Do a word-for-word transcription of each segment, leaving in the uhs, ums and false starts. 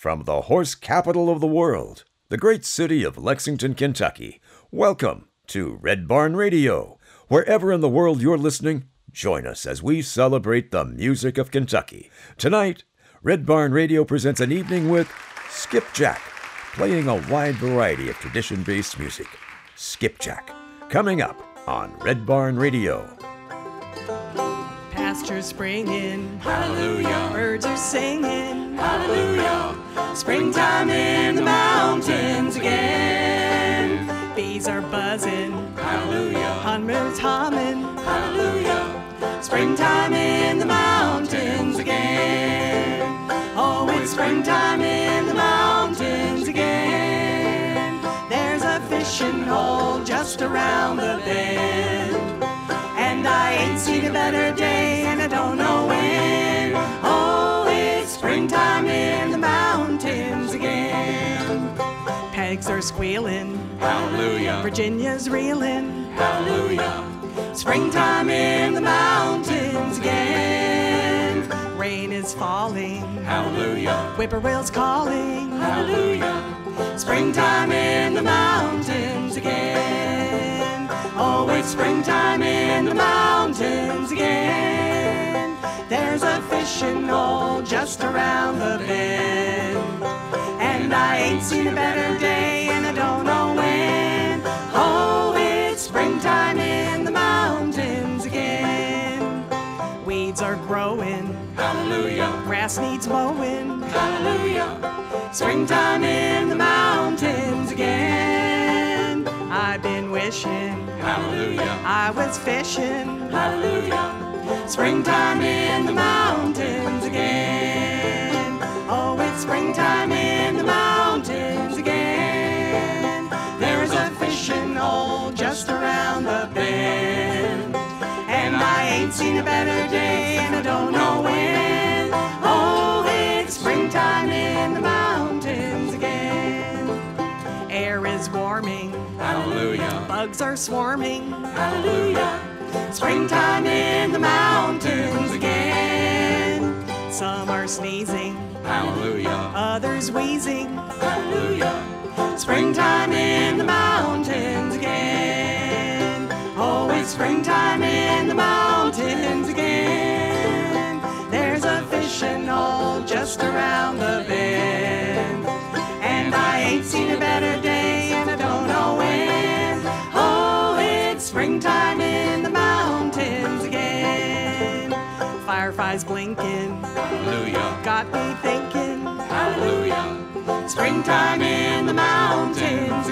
From the horse capital of the world, the great city of Lexington, Kentucky, welcome to Red Barn Radio. Wherever in the world you're listening, join us as we celebrate the music of Kentucky. Tonight, Red Barn Radio presents an evening with Skipjack, playing a wide variety of tradition-based music. Skipjack, coming up on Red Barn Radio. Pastures springing, hallelujah. Birds are singing, hallelujah. Springtime in the mountains again. Bees are buzzing, hallelujah. Hummingbirds humming, hallelujah. Springtime in the mountains again. Oh, it's springtime in the mountains again. There's a fishing hole just around the bend, and I ain't seen a better day, and I don't know when. Oh, it's springtime in the mountains again. Pegs are squealing, hallelujah. Virginia's reeling, hallelujah. Springtime in the mountains again. Rain is falling, hallelujah. Whippoorwills calling, hallelujah. Springtime in the mountains again. Oh, it's springtime in the mountains again. There's a fishing hole just around the bend, and I ain't seen a better day, and I don't know when. Oh, it's springtime in the mountains again. Weeds are growing, hallelujah. Grass needs mowing, hallelujah. Springtime in the mountains again. I've been wishing, hallelujah. I was fishing, hallelujah. Springtime in the mountains again. Oh, it's springtime in the mountains again. There's a fishing hole just around the bend, and I ain't seen a better day, and I don't know when. Oh, it's springtime in the mountains again. Air is warming, hallelujah. Bugs are swarming, hallelujah. Springtime in the mountains again. Some are sneezing, hallelujah. Others wheezing, hallelujah. Springtime in the mountains again. Oh, it's springtime in the mountains again. There's a fishing hole just around the bend, and I ain't seen a better day, and I don't know when. Oh, it's springtime in the mountains again. Fireflies blinking, hallelujah. got me thinking, hallelujah. springtime in the mountains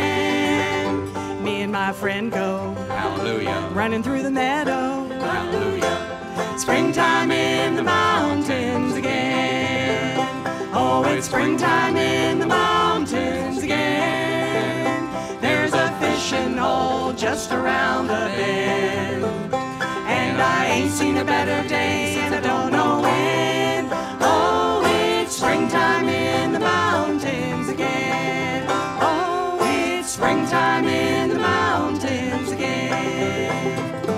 again. Me and my friend go, hallelujah. running through the meadow, hallelujah. springtime in the mountains again. Oh, it's springtime in the mountains again. There's a fishing hole just around the bend, and I ain't seen a better day, and I don't know when. Oh, it's springtime in the mountains again. Oh, it's springtime in the mountains again.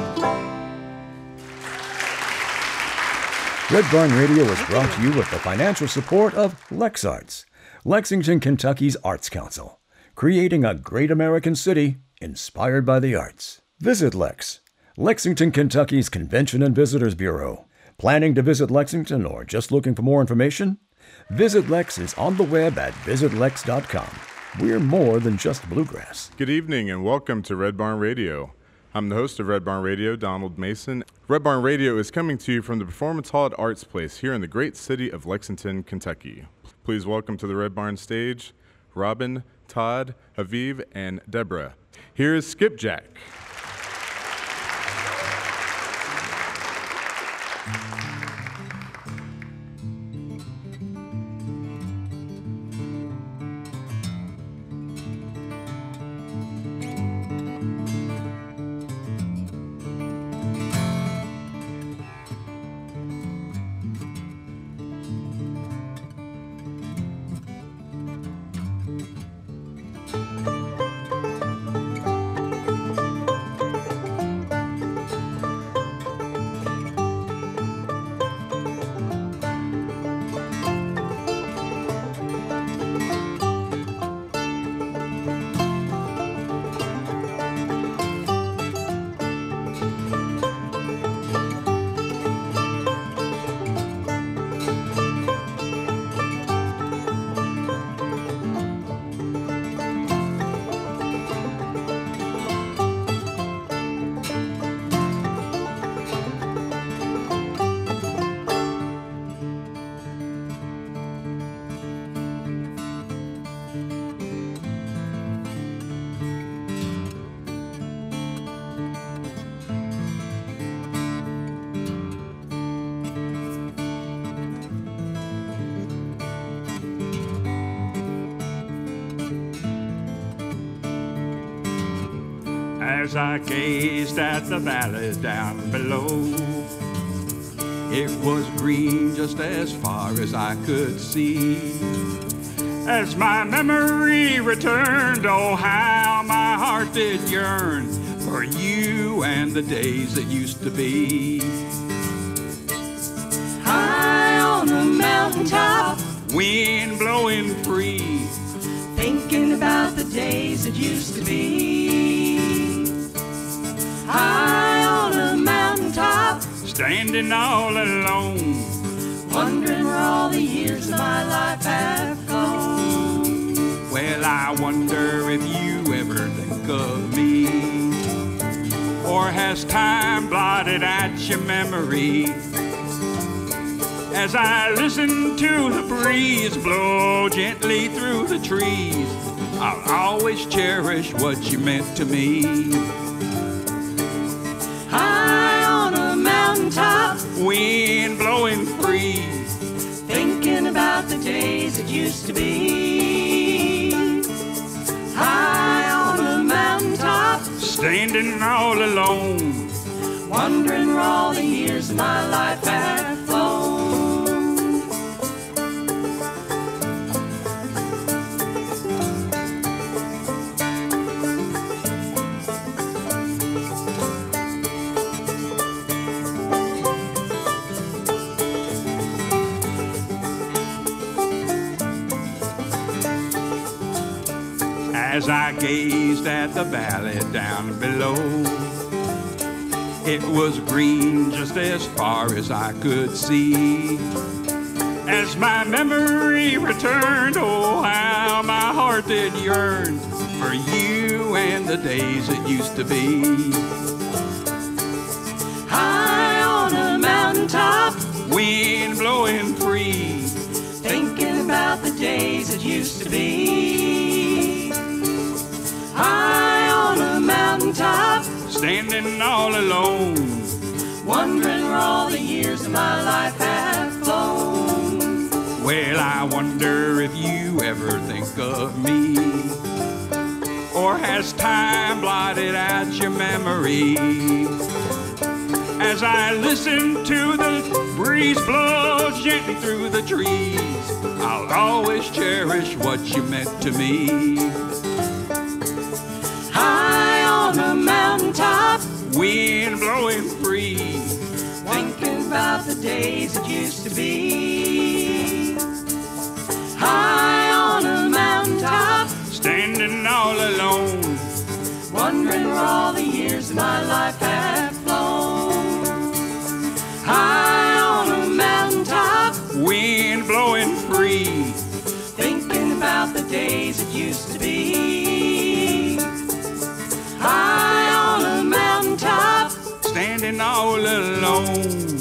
Red Barn Radio is brought to you with the financial support of LexArts, Lexington, Kentucky's Arts Council, creating a great American city inspired by the arts. Visit Lex, Lexington, Kentucky's Convention and Visitors Bureau. Planning to visit Lexington or just looking for more information? Visit Lex is on the web at visit lex dot com. We're more than just bluegrass. Good evening and welcome to Red Barn Radio. I'm the host of Red Barn Radio, Donald Mason. Red Barn Radio is coming to you from the Performance Hall at Arts Place here in the great city of Lexington, Kentucky. Please welcome to the Red Barn stage, Robin, Todd, Aviv, and Deborah. Here is Skipjack. As I gazed at the valley down below, it was green just as far as I could see. As my memory returned, oh, how my heart did yearn for you and the days that used to be. High on a mountaintop, Wind blowing free, thinking about the days that used to be. High on a mountaintop, standing all alone, wondering where all the years of my life have gone. well, I wonder if you ever think of me, or has time blotted out your memory? As I listen to the breeze blow gently through the trees, I'll always cherish what you meant to me. High on a mountaintop, Wind blowing free, thinking about the days that used to be. High on a mountaintop, standing all alone, wondering where all the years of my life have flown. as I gazed at the valley down below. It was green just as far as I could see. As my memory returned, oh, how my heart did yearn for you and the days that used to be. High on a mountaintop, Wind blowing free, thinking about the days that used to be. High on a mountaintop, standing all alone, wondering where all the years of my life have flown. well, I wonder if you ever think of me, or has time blotted out your memory? As I listen to the breeze blow gently through the trees, I'll always cherish what you meant to me. High on a mountaintop, Wind blowing free, thinking about the days that used to be. High on a mountaintop, standing all alone, wondering where all the years of my life have flown. High on a mountaintop, wind blowing free, thinking about the days that used to be. High on a mountaintop, standing all alone,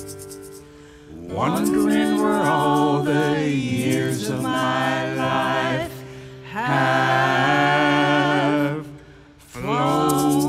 wondering where all the years of my life have flown.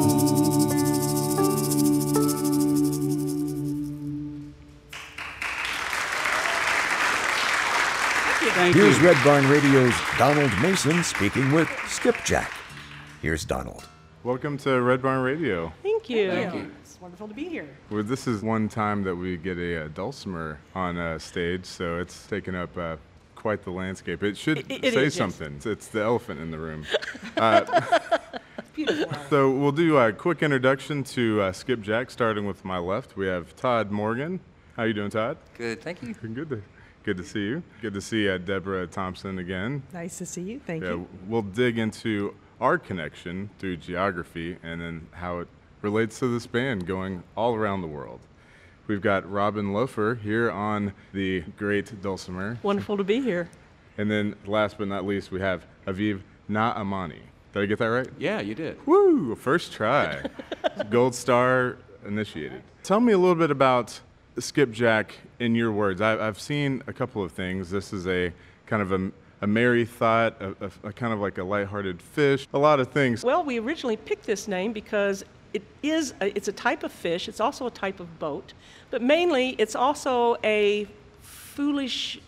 Thank you. Here's Red Barn Radio's Donald Mason speaking with Skipjack. Here's Donald. Welcome to Red Barn Radio. Thank you. Thank you. It's wonderful to be here. Well, this is one time that we get a, uh dulcimer on uh, stage, so it's taken up uh, quite the landscape. It should It- it say is, yes. something. It's, it's the elephant in the room. Uh, Beautiful. so we'll do a quick introduction to uh, Skipjack, starting with my left. We have Todd Morgan. How you doing, Todd? Good, thank you. Good to, good to see you. Good to see uh, Deborah Thompson again. Nice to see you. Thank Yeah, you. we'll dig into our connection through geography and then how it relates to this band going all around the world. We've got Robin Loeffler here on the great dulcimer. Wonderful to be here. And then last but not least, we have Aviv Naamani. Did I get that right? Yeah, you did. Woo, first try. Gold star initiated. Tell me a little bit about Skipjack in your words. I, I've seen a couple of things. This is a kind of a, a merry thought, a, a, a kind of like a lighthearted fish, a lot of things. Well, we originally picked this name because it is a, it's a type of fish. It's also a type of boat, but mainly it's also a foolish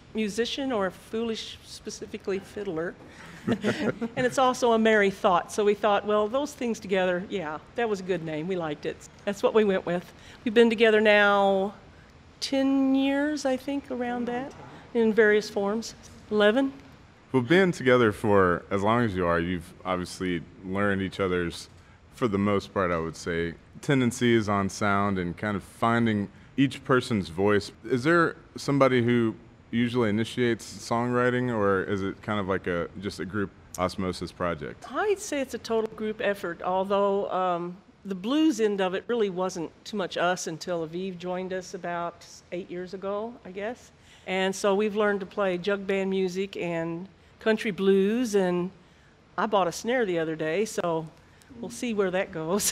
musician or foolish, specifically fiddler. And it's also a merry thought. So we thought, well, those things together, yeah, that was a good name. We liked it. That's what we went with. We've been together now ten years, I think, around that, in various forms. eleven? Well, being together for as long as you are, you've obviously learned each other's, for the most part, I would say, tendencies on sound and kind of finding each person's voice. Is there somebody who usually initiates songwriting, or is it kind of like a just a group osmosis project? I'd say it's a total group effort, although um, the blues end of it really wasn't too much us until Aviv joined us about eight years ago, I guess. And so we've learned to play jug band music and country blues, and I bought a snare the other day, so we'll see where that goes.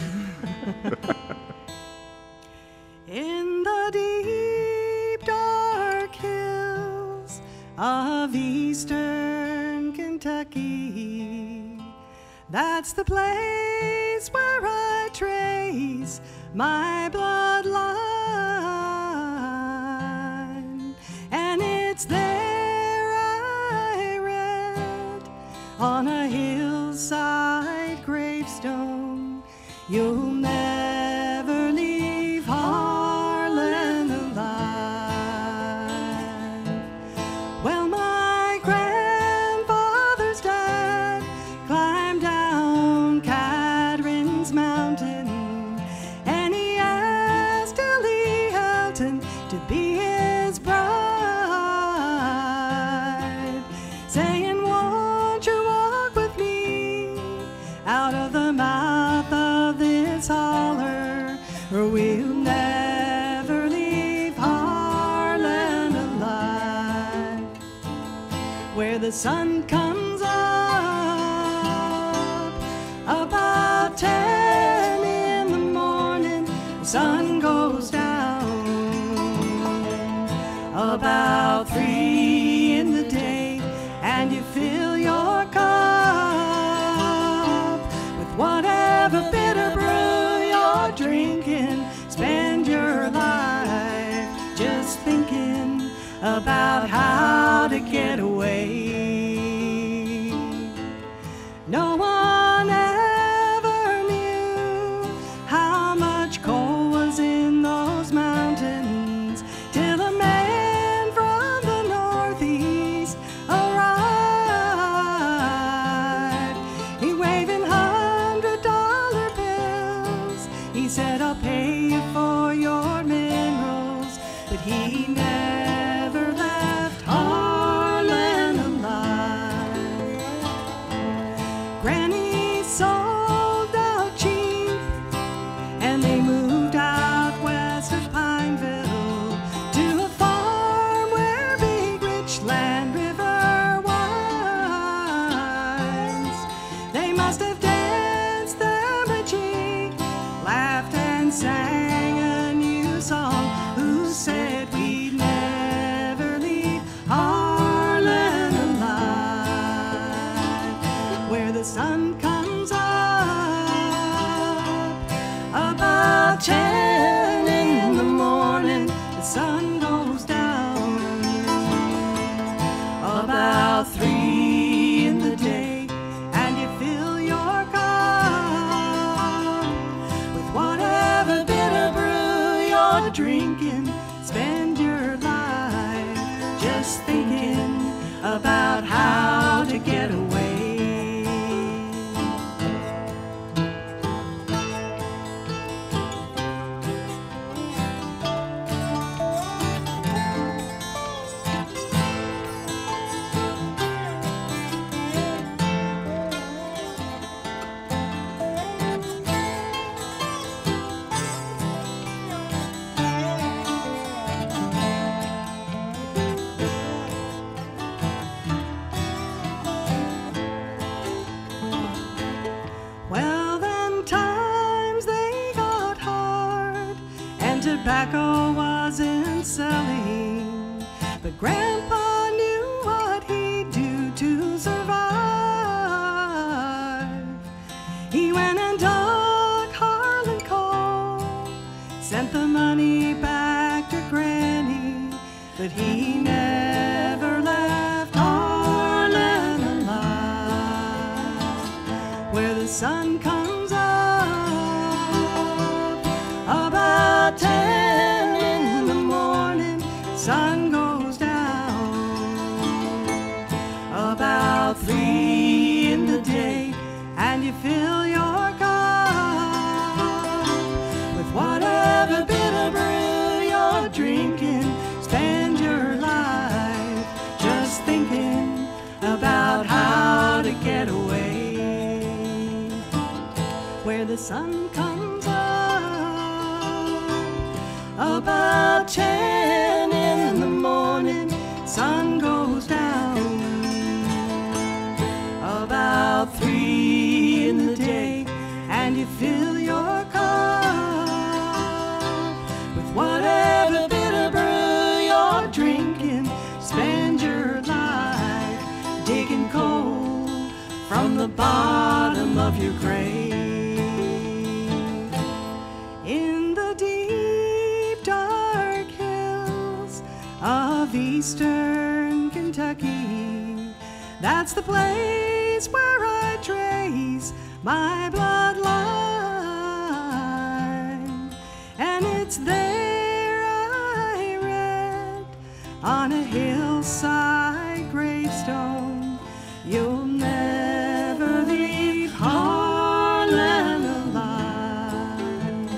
In the deep dark hills of eastern Kentucky, that's the place where I trace my bloodline, and it's there I read on a hillside gravestone, you'll never leave Harlan alive. Well, my grandfather's dad climbed down Cadrin's Mountain, and he asked Tilly Helton to be his bride, saying, won't you walk with me out of the mouth of this holler, or we'll never leave Harlan alive. Where the sun comes up about ten in the morning, the sun goes down about three in the day, and you fill your cup with whatever bitter brew you're drinking. Spend your life just thinking about how to get away. No one ever knew how much coal was in those mountains till a man from the northeast arrived. He waving hundred dollar bills. He said, I'll pay you for your minerals, but he never left Harlan about three in the day, and you fill your cup with whatever bitter brew you're drinking. Spend your life just thinking about how to get away, where the sun comes up about ten in the morning, sun goes down about three in the day, and you fill your cup with whatever bitter brew you're drinking. Spend your life digging coal from the bottom of your grave. In the deep dark hills of eastern Kentucky, that's the place where I trace my bloodline, and it's there I read on a hillside gravestone, you'll never leave Harlan alive.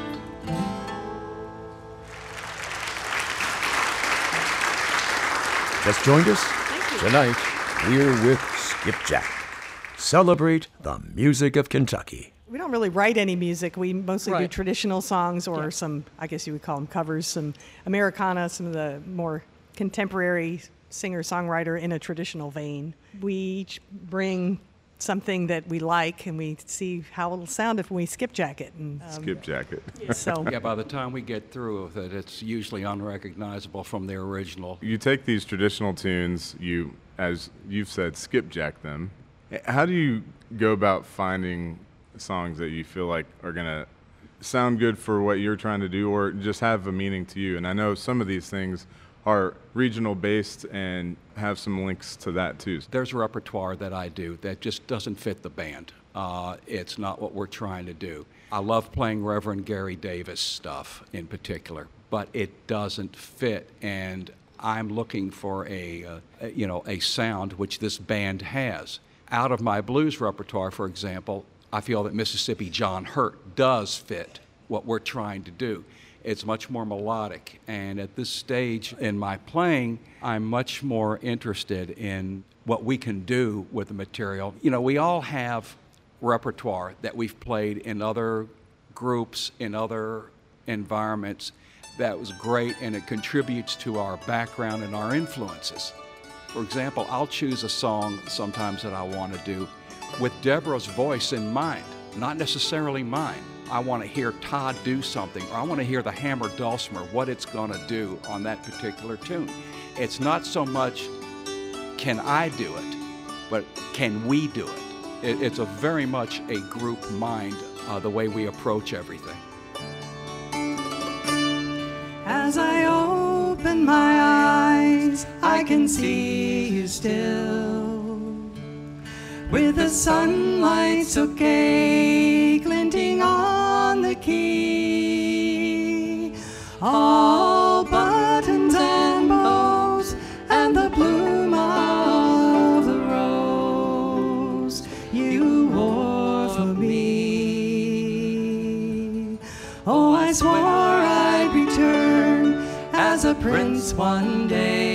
Just joined us? Tonight, we're with Skipjack. Celebrate the music of Kentucky. We don't really write any music. We mostly do Right. traditional songs or Yeah. some, I guess you would call them covers, some Americana, some of the more contemporary singer-songwriter in a traditional vein. We each bring something that we like, and we see how it'll sound if we skipjack it. And, um, Skip jacket. so Yeah, by the time we get through with it, it's usually unrecognizable from the original. You take these traditional tunes, you, as you've said, skipjack them. How do you go about finding songs that you feel like are going to sound good for what you're trying to do or just have a meaning to you? And I know some of these things are regional based and have some links to that too. There's repertoire that I do that just doesn't fit the band. Uh, it's not what we're trying to do. I love playing Reverend Gary Davis stuff in particular, but it doesn't fit, and I'm looking for a, uh, a you know, a sound which this band has. Out of my blues repertoire, for example, I feel that Mississippi John Hurt does fit what we're trying to do. It's much more melodic, and at this stage in my playing, I'm much more interested in what we can do with the material. You know, we all have repertoire that we've played in other groups, in other environments that was great, and it contributes to our background and our influences. For example, I'll choose a song sometimes that I want to do with Deborah's voice in mind, not necessarily mine. I want to hear Todd do something, or I want to hear the hammer dulcimer, what it's going to do on that particular tune. It's not so much can I do it, but can we do it? it it's a very much a group mind, uh, the way we approach everything. As I open my eyes, I can see you still, with the sunlight so gay glinting on the key, all buttons and bows and the bloom of the rose you wore for me. Oh, I swore I'd return as a prince one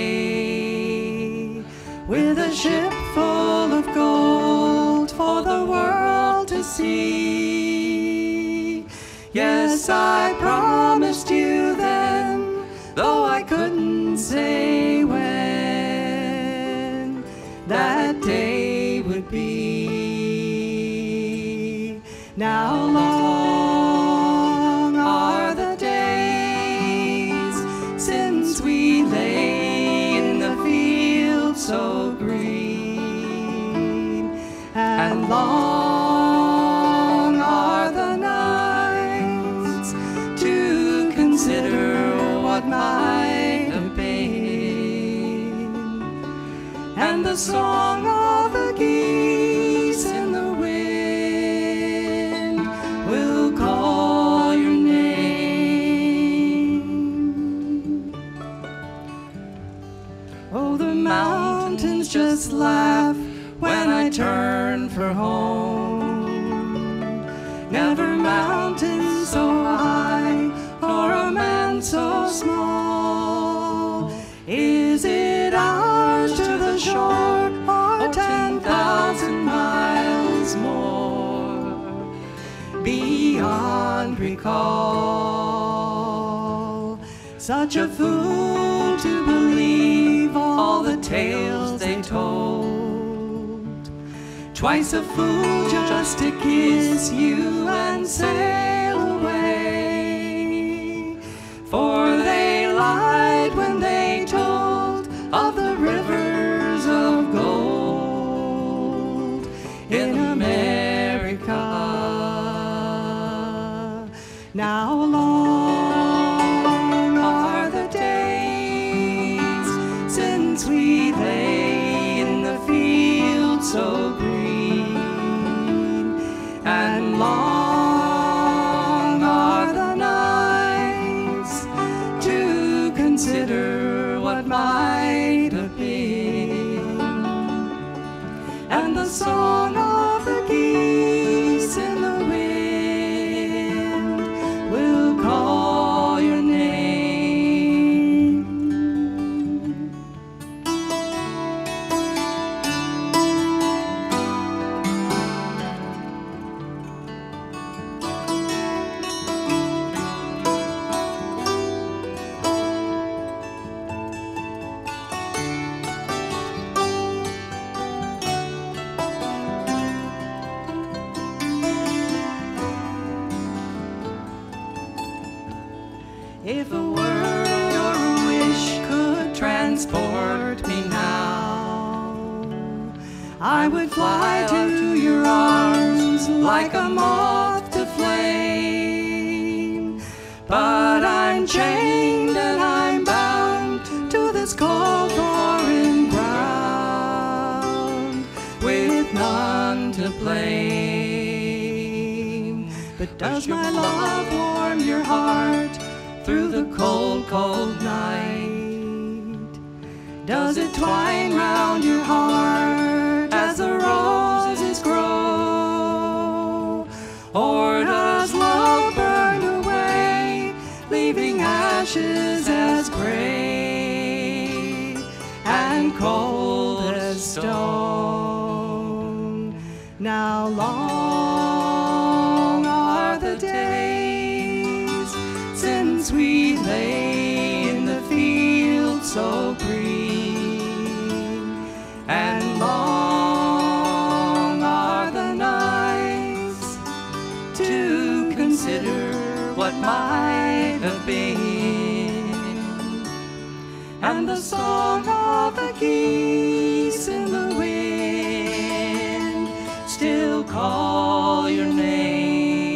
day, with a ship full of gold for the world to see. Yes, I promised you then, though I couldn't say when that day would be. Now long are the days since we lay in the field so green, and long are the nights to consider what might have been, and the song of the geese in the wind will call your name. Oh, the mountains just just laugh when I turn for home. Never mountain so high, nor a man so small. Is it ours to the shore, or ten thousand miles more beyond recall? Such a fool to believe all the tales they told. Twice a fool just to kiss you and sail away. For they lied when they told of the rivers of gold in America. Now long are the days since we lay in the field so green, and long are the nights to consider what might have been, and the song of the geese in the wind will call your name. If a word or a wish could transport me now, I would fly to your arms like a moth to flame. But I'm chained and I'm bound to this cold foreign ground, with none to blame. But does my love warm your heart through the cold, cold night? Does it twine round your heart as the roses grow? Or does love burn away, leaving ashes as gray and cold as stone? Now long are the days since we lay in the field so green, and long are the nights to consider what might have been, and the song of the geese in the wind still call your name.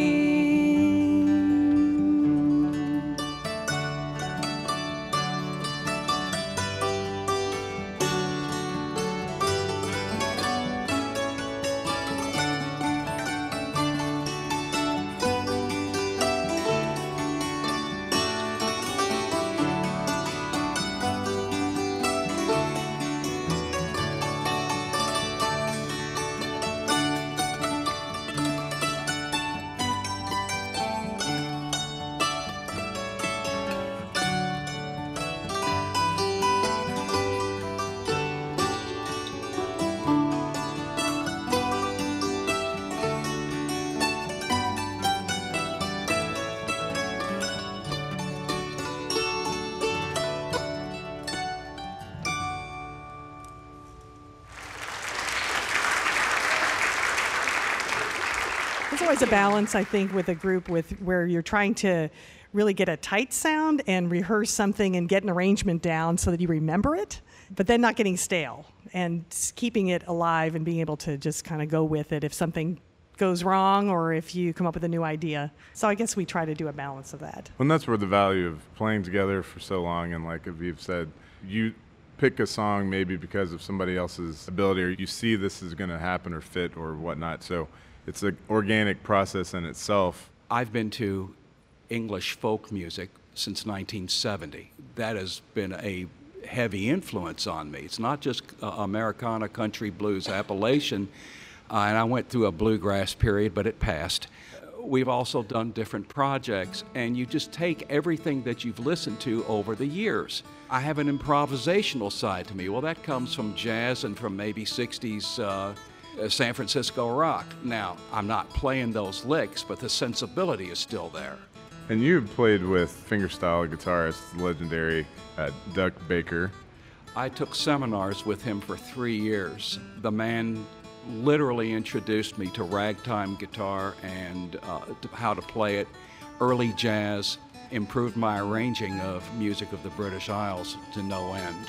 There's always a balance, I think, with a group with where you're trying to really get a tight sound and rehearse something and get an arrangement down so that you remember it, but then not getting stale and keeping it alive and being able to just kind of go with it if something goes wrong or if you come up with a new idea. So I guess we try to do a balance of that. And that's where the value of playing together for so long, and like Aviv said, you pick a song maybe because of somebody else's ability, or you see this is going to happen or fit or whatnot. So it's an organic process in itself. I've been to English folk music since nineteen seventy. That has been a heavy influence on me. It's not just uh, Americana, country, blues, Appalachian, uh, and I went through a bluegrass period, but it passed. We've also done different projects, and you just take everything that you've listened to over the years. I have an improvisational side to me. Well, that comes from jazz and from maybe sixties uh, San Francisco rock. Now, I'm not playing those licks, but the sensibility is still there. And you played with fingerstyle guitarist, legendary uh, Duck Baker. I took seminars with him for three years. The man literally introduced me to ragtime guitar and uh, to how to play it, early jazz, improved my arranging of music of the British Isles to no end.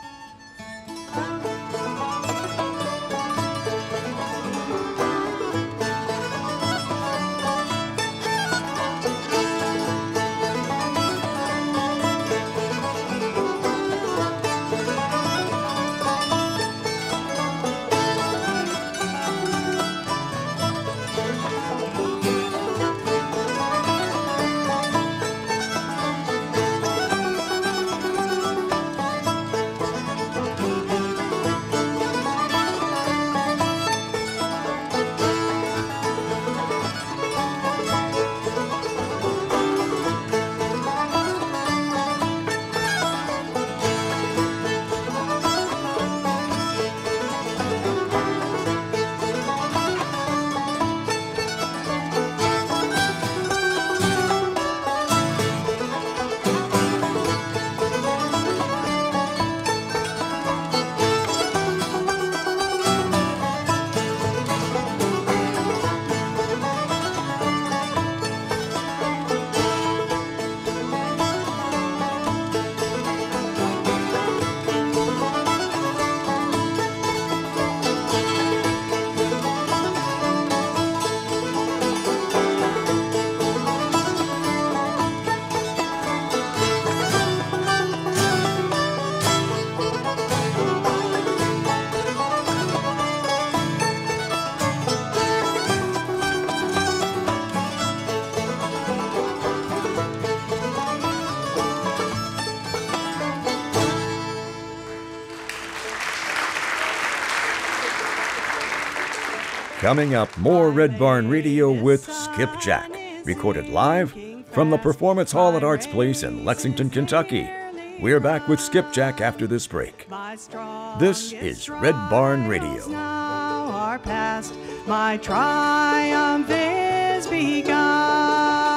Coming up, more Red Barn Radio with Skipjack, recorded live from the Performance Hall at Arts Place in Lexington, Kentucky. We're back with Skipjack after this break. This is Red Barn Radio. Now are past, my triumph is begun.